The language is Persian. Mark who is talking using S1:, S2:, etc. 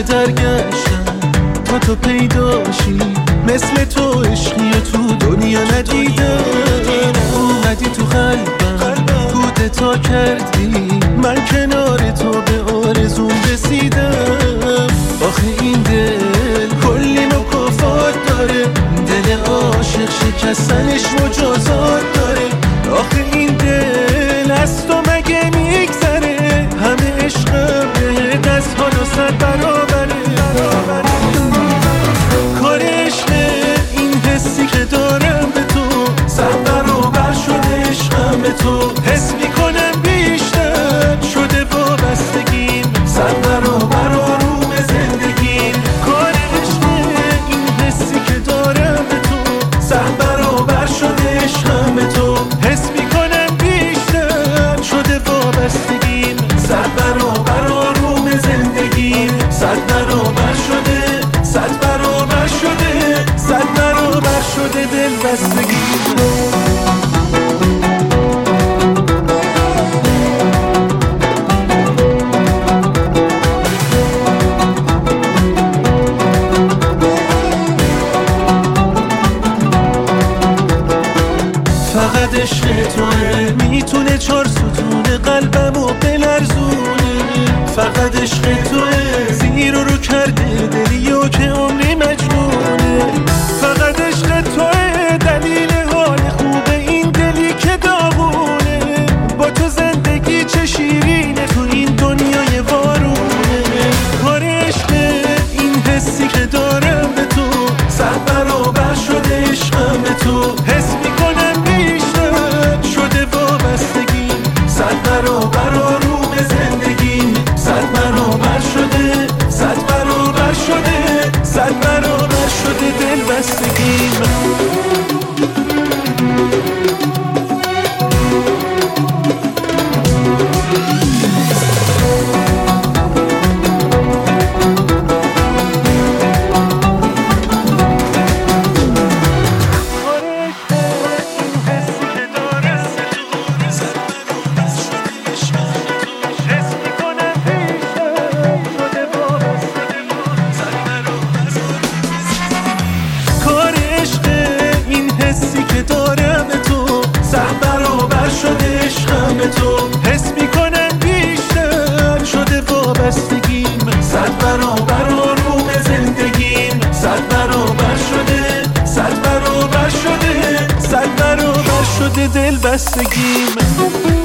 S1: همه درگشتم تا تو پیداشی، مثل تو عشقی تو دنیا ندیدم. اومدی تو قلبم کودتا کردی، من کنار تو به آرزوم رسیدم. آخه این دل کلی مکافات داره، دل عاشق شکستنش مجازات داره. آخه این دل از تو مگه میگذره، همه عشقم بهت از حالا 100 برابره. کار عشقه این حسی که دارم به تو، 100 برابر شده عشقم به تو. حس میکنم بیشتر شده وابستگیم، 100 برابر آروم زندگیم. کار عشقه این حسی که دارم به تو، 100 برابر شده عشقم به تو. حس میکنم بیشتر شده وابستگیم، 100 برابر آروم زندگیم. 100 برابر شده، 100 برابر شده، 100 برابر شده دلبستگیم. فقط عشق توه میتونه 4 ستون قلبمو بلرزونه. فقط عشق توه زیر رو کرده دلیو که عمری مجنونه. فقط عشق توه دلیل حال خوب این دلی که داغونه. با تو زندگی چه شیرینه تو این دنیای وارونه. کار عشق این حسی که دارم به تو، 100 برابر شده عشقم به تو. حس میکنم بیشتر شده وابستگیم، 100 برابر آروم زندگیم. 100 برابر شده، 100 برابر شده، 100 برابر شده دلبستگیم. دارم به تو، 100 برابر شده عشقم به تو. حس میکنم بیشتر شده وابستگیم، 100 برابر آروم زندگیم. 100 برابر شده، 100 برابر شده، 100 برابر شده دلبستگیم.